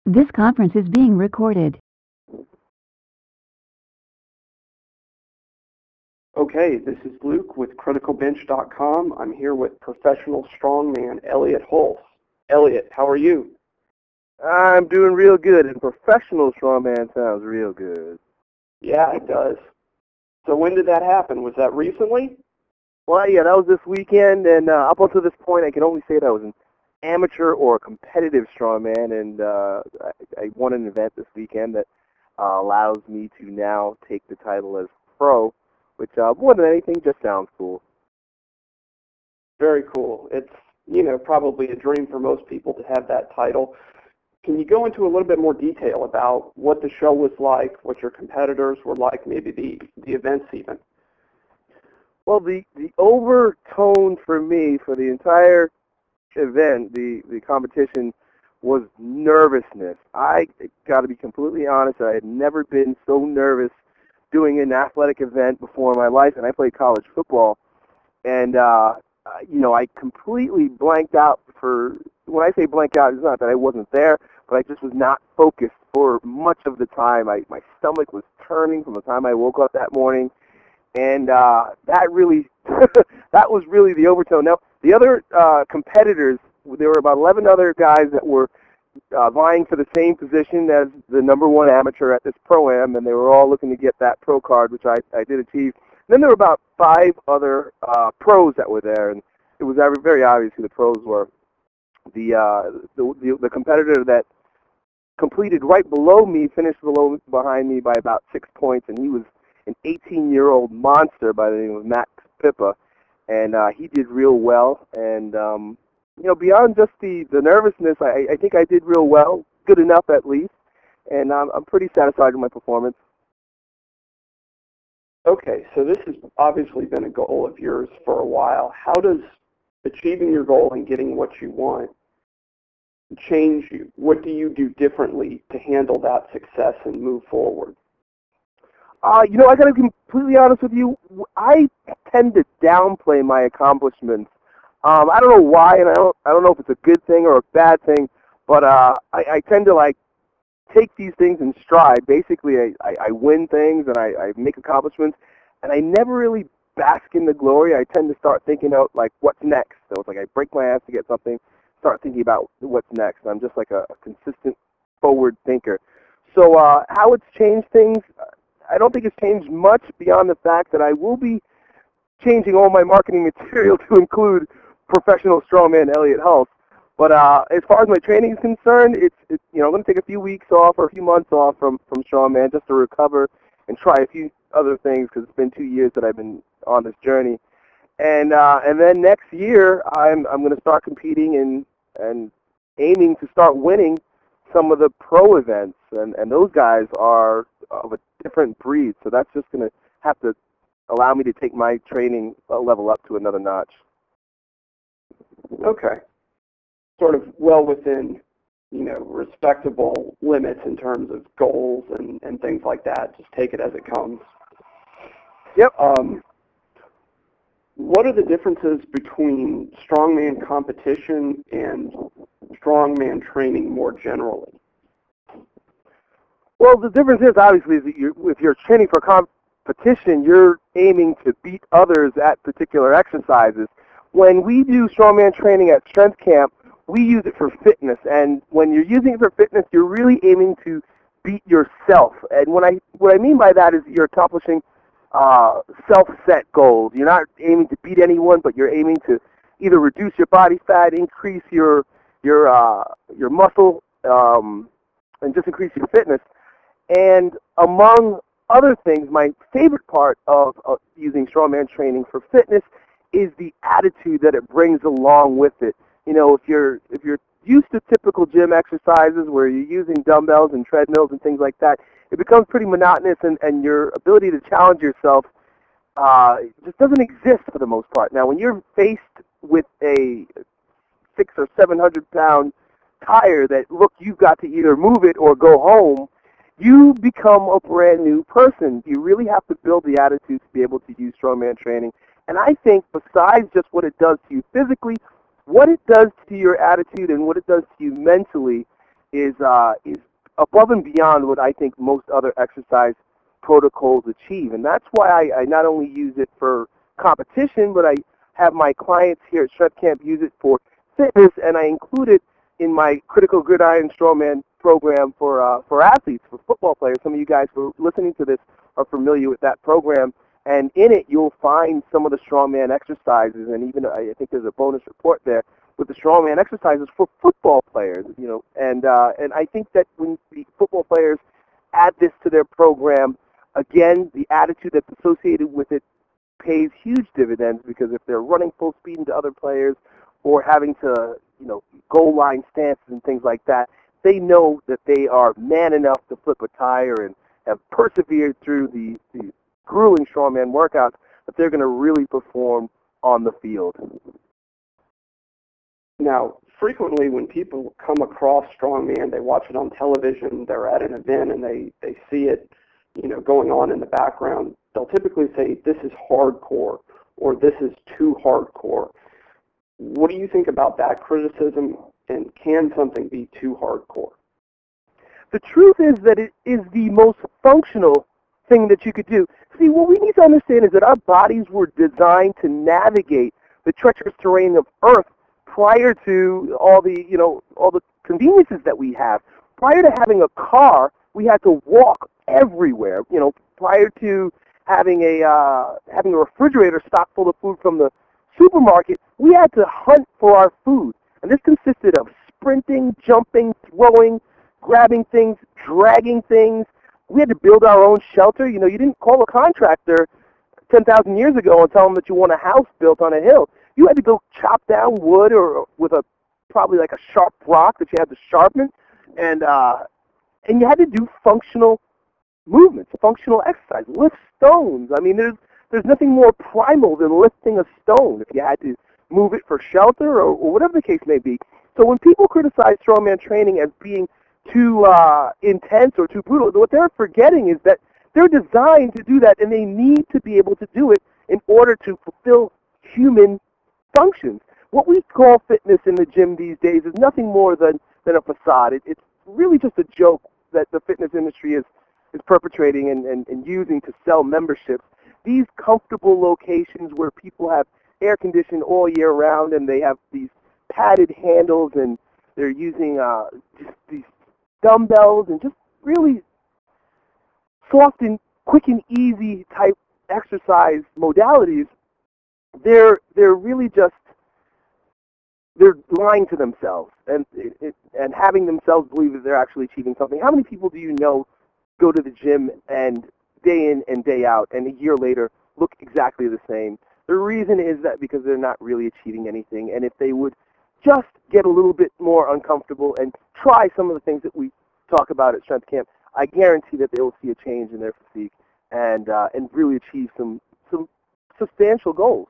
This conference is being recorded. Okay, this is Luke with CriticalBench.com. I'm here with professional strongman Elliot Hulse. Elliot, how are you? I'm doing real good, and professional strongman sounds real good. Yeah, it does. So when did that happen? Was that recently? Well, yeah, that was this weekend, and up until this point, I can only say that I was an amateur or a competitive strongman, and I won an event this weekend that allows me to now take the title as pro, which more than anything just sounds cool. Very cool. It's, probably a dream for most people to have that title. Can you go into a little bit more detail about what the show was like, what your competitors were like, maybe the events even? Well, the overtone for me for the entire event, the competition, was nervousness. I got to be completely honest, I had never been so nervous doing an athletic event before in my life, and I played college football. And, I completely blanked out when I say blank out, it's not that I wasn't there, but I just was not focused for much of the time. My stomach was turning from the time I woke up that morning, and that really, that was really the overtone. Now, the other competitors, there were about 11 other guys that were vying for the same position as the number one amateur at this Pro-Am, and they were all looking to get that pro card, which I did achieve. Then there were about 5 other pros that were there, and it was very obvious who the pros were. The competitor that completed right below me finished behind me by about 6 points, and he was an 18-year-old monster by the name of Max Pippa, and he did real well. And beyond just the nervousness, I think I did real well, good enough at least, and I'm pretty satisfied with my performance. Okay, so this has obviously been a goal of yours for a while. How does achieving your goal and getting what you want change you? What do you do differently to handle that success and move forward? I got to be completely honest with you. I tend to downplay my accomplishments. I don't know why, and I don't know if it's a good thing or a bad thing, but I tend to take these things in stride. Basically, I win things and I make accomplishments, and I never really bask in the glory. I tend to start thinking out what's next. So it's I break my ass to get something, start thinking about what's next. I'm just a consistent forward thinker. So how it's changed things, I don't think it's changed much beyond the fact that I will be changing all my marketing material to include professional strongman Elliot Hulse. But as far as my training is concerned, it's I'm going to take a few weeks off or a few months off from strongman just to recover and try a few other things because it's been 2 years that I've been on this journey. And then next year I'm going to start competing and aiming to start winning some of the pro events, and those guys are of a different breed. So that's just going to have to allow me to take my training level up to another notch. Okay. Sort of well within, respectable limits in terms of goals and things like that. Just take it as it comes. Yep. What are the differences between strongman competition and strongman training more generally? Well, the difference is obviously that if you're training for competition, you're aiming to beat others at particular exercises. When we do strongman training at Strength Camp, we use it for fitness, and when you're using it for fitness, you're really aiming to beat yourself. And what I mean by that is you're accomplishing self-set goals. You're not aiming to beat anyone, but you're aiming to either reduce your body fat, increase your muscle, and just increase your fitness. And among other things, my favorite part of using strongman training for fitness is the attitude that it brings along with it. If you're used to typical gym exercises where you're using dumbbells and treadmills and things like that, it becomes pretty monotonous, and your ability to challenge yourself just doesn't exist for the most part. Now, when you're faced with a 600 or 700 pound tire that, look, you've got to either move it or go home, you become a brand new person. You really have to build the attitude to be able to use strongman training. And I think besides just what it does to you physically, what it does to your attitude and what it does to you mentally is above and beyond what I think most other exercise protocols achieve. And that's why I not only use it for competition, but I have my clients here at Strength Camp use it for fitness, and I include it in my Critical Gridiron Strongman program for athletes, for football players. Some of you guys who are listening to this are familiar with that program, and in it you'll find some of the strongman exercises, and even I think there's a bonus report there with the strongman exercises for football players. And I think that when the football players add this to their program, again, the attitude that's associated with it pays huge dividends, because if they're running full speed into other players or having to, goal line stances and things like that, they know that they are man enough to flip a tire and have persevered through the grueling strongman workouts, that they're going to really perform on the field. Now, frequently when people come across strongman, they watch it on television, they're at an event, and they see it, going on in the background. They'll typically say, this is hardcore, or this is too hardcore. What do you think about that criticism, and can something be too hardcore? The truth is that it is the most functional thing that you could do. See, what we need to understand is that our bodies were designed to navigate the treacherous terrain of Earth prior to all the conveniences that we have. Prior to having a car, we had to walk everywhere. Prior to having a refrigerator stocked full of food from the supermarket, we had to hunt for our food. And this consisted of sprinting, jumping, throwing, grabbing things, dragging things. We had to build our own shelter. You didn't call a contractor 10,000 years ago and tell them that you want a house built on a hill. You had to go chop down wood, or with probably like a sharp rock that you had to sharpen, and you had to do functional movements, functional exercise, lift stones. I mean, there's nothing more primal than lifting a stone if you had to move it for shelter or whatever the case may be. So when people criticize strongman training as being too intense or too brutal, what they're forgetting is that they're designed to do that, and they need to be able to do it in order to fulfill human functions. What we call fitness in the gym these days is nothing more than a facade. It's really just a joke that the fitness industry is perpetrating and using to sell memberships. These comfortable locations where people have air conditioned all year round, and they have these padded handles, and they're using just these dumbbells and just really soft and quick and easy type exercise modalities, they're really just, they're lying to themselves and having themselves believe that they're actually achieving something. How many people do you know go to the gym and day in and day out, and a year later look exactly the same? The reason is that because they're not really achieving anything, and if they would just get a little bit more uncomfortable and try some of the things that we talk about at Strength Camp, I guarantee that they will see a change in their physique and really achieve some substantial goals.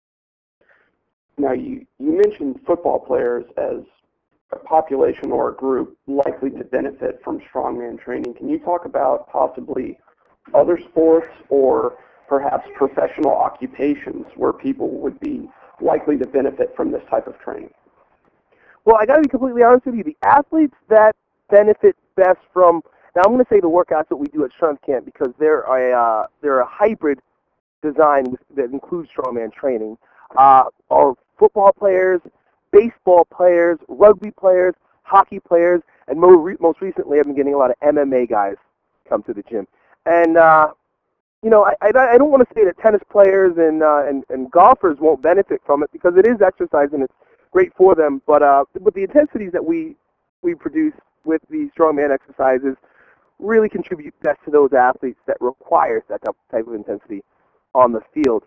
Now, you mentioned football players as a population or a group likely to benefit from strongman training. Can you talk about possibly other sports or perhaps professional occupations where people would be likely to benefit from this type of training? Well, I got to be completely honest with you. The athletes that benefit best from, now I'm going to say the workouts that we do at Strength Camp, because they're a hybrid design that includes strongman training, are football players, baseball players, rugby players, hockey players, and most recently I've been getting a lot of MMA guys come to the gym. And I don't want to say that tennis players and golfers won't benefit from it, because it is exercise and it's great for them. But the intensities that we produce with the strongman exercises really contribute best to those athletes that require that type of intensity on the field.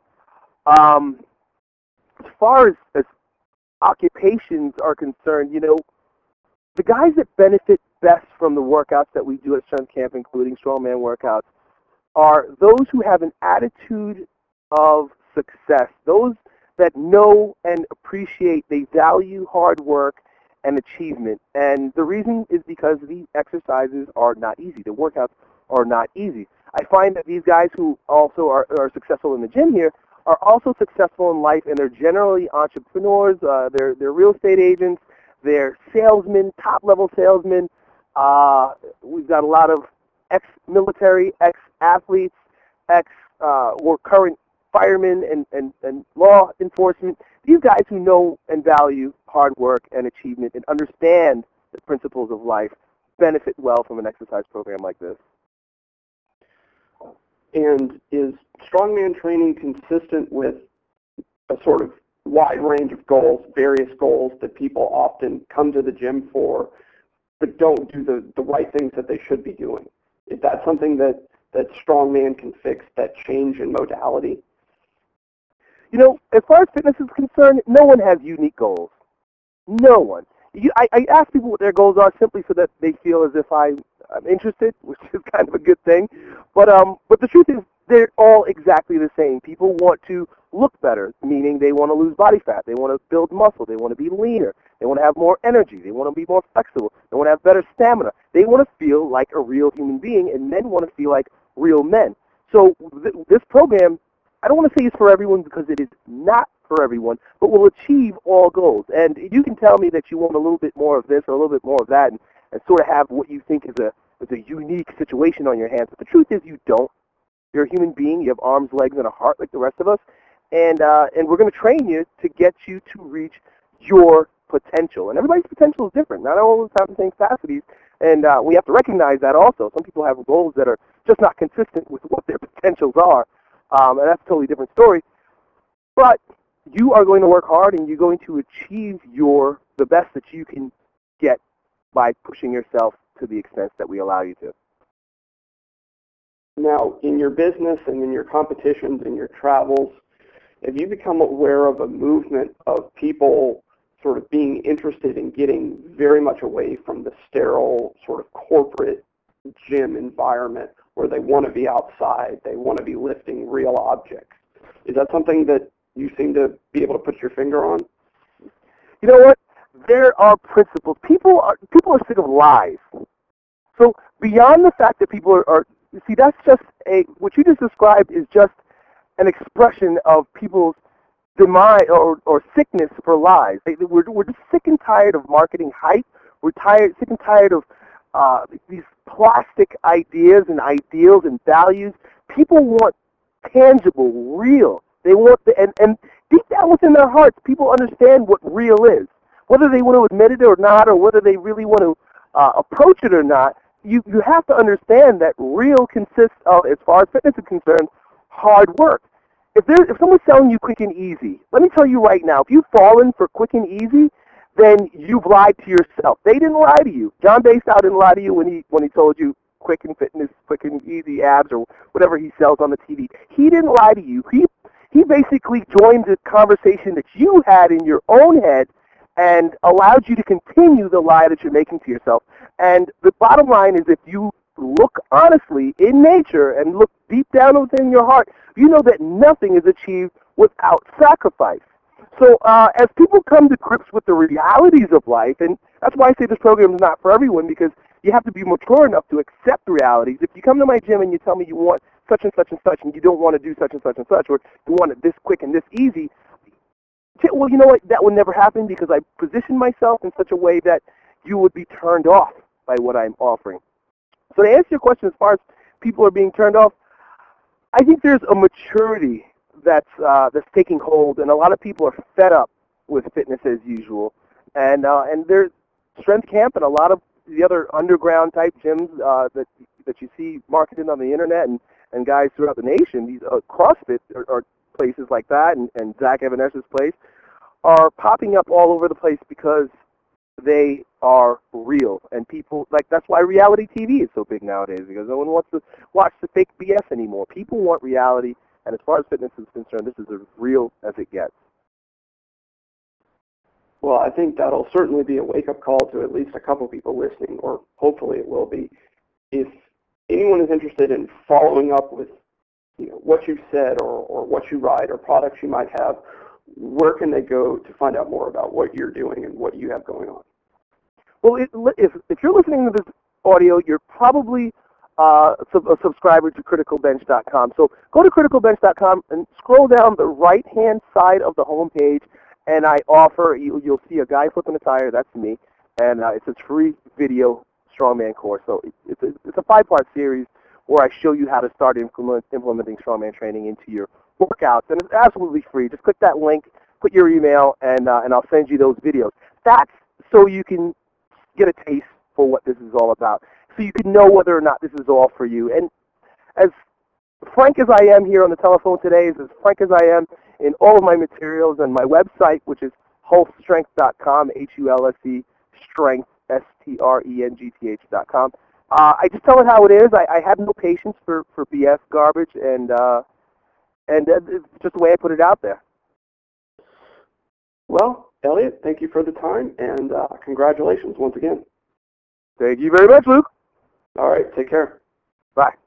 As far as occupations are concerned, the guys that benefit best from the workouts that we do at Strength Camp, including strongman workouts, are those who have an attitude of success, those that know and appreciate, they value hard work and achievement. And the reason is because these exercises are not easy. The workouts are not easy. I find that these guys who also are successful in the gym here are also successful in life, and they're generally entrepreneurs, they're real estate agents, they're salesmen, top-level salesmen, We've got a lot of ex-military, ex-athletes, or current firemen and law enforcement. These guys who know and value hard work and achievement and understand the principles of life benefit well from an exercise program like this. And is strongman training consistent with a sort of wide range of goals, various goals that people often come to the gym for, but don't do the right things that they should be doing? Is that something that strongman can fix, that change in modality? You know, as far as fitness is concerned, no one has unique goals. No one. I ask people what their goals are simply so that they feel as if I'm interested, which is kind of a good thing. But the truth is, they're all exactly the same. People want to look better, meaning they want to lose body fat. They want to build muscle. They want to be leaner. They want to have more energy. They want to be more flexible. They want to have better stamina. They want to feel like a real human being, and men want to feel like real men. So this program, I don't want to say it's for everyone because it is not for everyone, but will achieve all goals. And you can tell me that you want a little bit more of this or a little bit more of that and sort of have what you think is a unique situation on your hands. But the truth is you don't. You're a human being. You have arms, legs, and a heart like the rest of us. And we're going to train you to get you to reach your potential. And everybody's potential is different. Not all of us have the same capacities. And we have to recognize that also. Some people have goals that are just not consistent with what their potentials are. And that's a totally different story. But you are going to work hard, and you're going to achieve the best that you can get by pushing yourself to the extent that we allow you to. Now, in your business and in your competitions and your travels, have you become aware of a movement of people sort of being interested in getting very much away from the sterile sort of corporate gym environment where they want to be outside, they want to be lifting real objects? Is that something that you seem to be able to put your finger on? You know what? There are principles. People are sick of lies. So beyond the fact that people are see, that's just what you just described is just an expression of people's demise or sickness for lies. We're just sick and tired of marketing hype. We're sick and tired of these plastic ideas and ideals and values. People want tangible, real. They want and deep down within their hearts, people understand what real is. Whether they want to admit it or not, or whether they really want to approach it or not, you have to understand that real consists of, as far as fitness is concerned, hard work. If someone's selling you quick and easy, let me tell you right now, if you've fallen for quick and easy, then you've lied to yourself. They didn't lie to you. John Bastow didn't lie to you when he told you quick and fitness, quick and easy abs, or whatever he sells on the TV. He didn't lie to you. He basically joined the conversation that you had in your own head and allowed you to continue the lie that you're making to yourself. And the bottom line is, if you look honestly in nature and look deep down within your heart, you know that nothing is achieved without sacrifice. So as people come to grips with the realities of life, and that's why I say this program is not for everyone, because you have to be mature enough to accept the realities. If you come to my gym and you tell me you want such and such and such, and you don't want to do such and such and such, or you want it this quick and this easy, well, you know what? That would never happen, because I position myself in such a way that you would be turned off by what I'm offering. So to answer your question, as far as people are being turned off, I think there's a maturity that's taking hold, and a lot of people are fed up with fitness as usual. And there's Strength Camp and a lot of the other underground type gyms that you see marketed on the internet and guys throughout the nation. These CrossFit or places like that, and Zach Evanes's place, are popping up all over the place because they are real. And people, that's why reality TV is so big nowadays, because no one wants to watch the fake BS anymore. People want reality, and as far as fitness is concerned, this is as real as it gets. Well, I think that'll certainly be a wake-up call to at least a couple people listening, or hopefully it will be. If anyone is interested in following up with what you've said or what you write or products you might have, where can they go to find out more about what you're doing and what you have going on? Well, if you're listening to this audio, you're probably a subscriber to CriticalBench.com. So go to CriticalBench.com and scroll down the right-hand side of the home page, and I offer, you'll see a guy flipping a tire, that's me, and it's a free video strongman course. So it's a 5-part series where I show you how to start implementing strongman training into your workouts, and it's absolutely free. Just click that link, put your email, and I'll send you those videos. That's so you can get a taste for what this is all about, so you can know whether or not this is all for you. And as frank as I am here on the telephone today, is as frank as I am in all of my materials and my website, which is hulsestrength.com, Hulse strength, strength.com. I just tell it how it is. I have no patience for BS garbage, and it's just the way I put it out there. Well, Elliot, thank you for the time, and congratulations once again. Thank you very much, Luke. All right, take care. Bye.